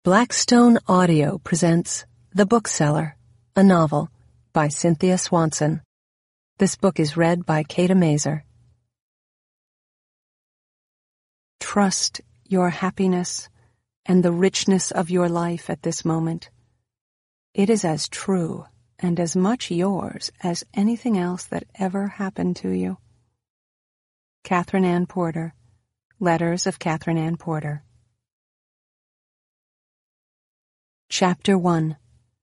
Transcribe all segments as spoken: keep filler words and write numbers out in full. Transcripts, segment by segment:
Blackstone Audio presents The Bookseller, a novel by Cynthia Swanson. This book is read by Kata Mazer. Trust your happiness and the richness of your life at this moment. It is as true and as much yours as anything else that ever happened to you. Katherine Ann Porter, Letters of Katherine Ann Porter. Chapter one.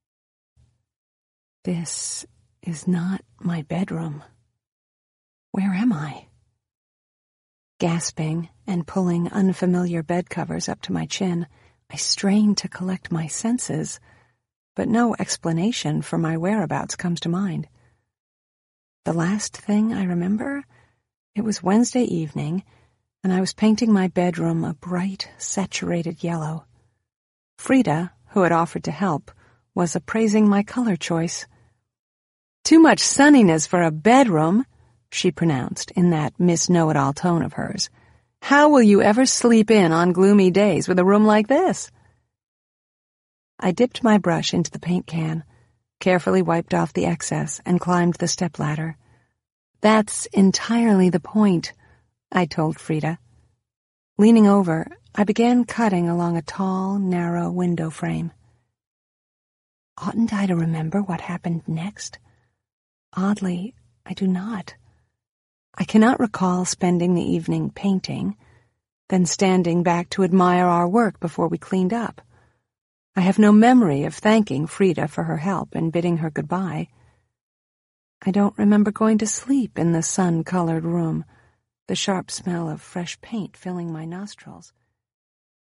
This is not my bedroom. Where am I? Gasping and pulling unfamiliar bed covers up to my chin, I strain to collect my senses, but no explanation for my whereabouts comes to mind. The last thing I remember, it was Wednesday evening, and I was painting my bedroom a bright, saturated yellow. Frida, who had offered to help, was appraising my color choice. "Too much sunniness for a bedroom," she pronounced in that Miss Know-It-All tone of hers. "How will you ever sleep in on gloomy days with a room like this?" I dipped my brush into the paint can, carefully wiped off the excess, and climbed the stepladder. "That's entirely the point," I told Frida. Leaning over, I began cutting along a tall, narrow window frame. Oughtn't I to remember what happened next? Oddly, I do not. I cannot recall spending the evening painting, then standing back to admire our work before we cleaned up. I have no memory of thanking Frida for her help and bidding her goodbye. I don't remember going to sleep in the sun-colored room, the sharp smell of fresh paint filling my nostrils.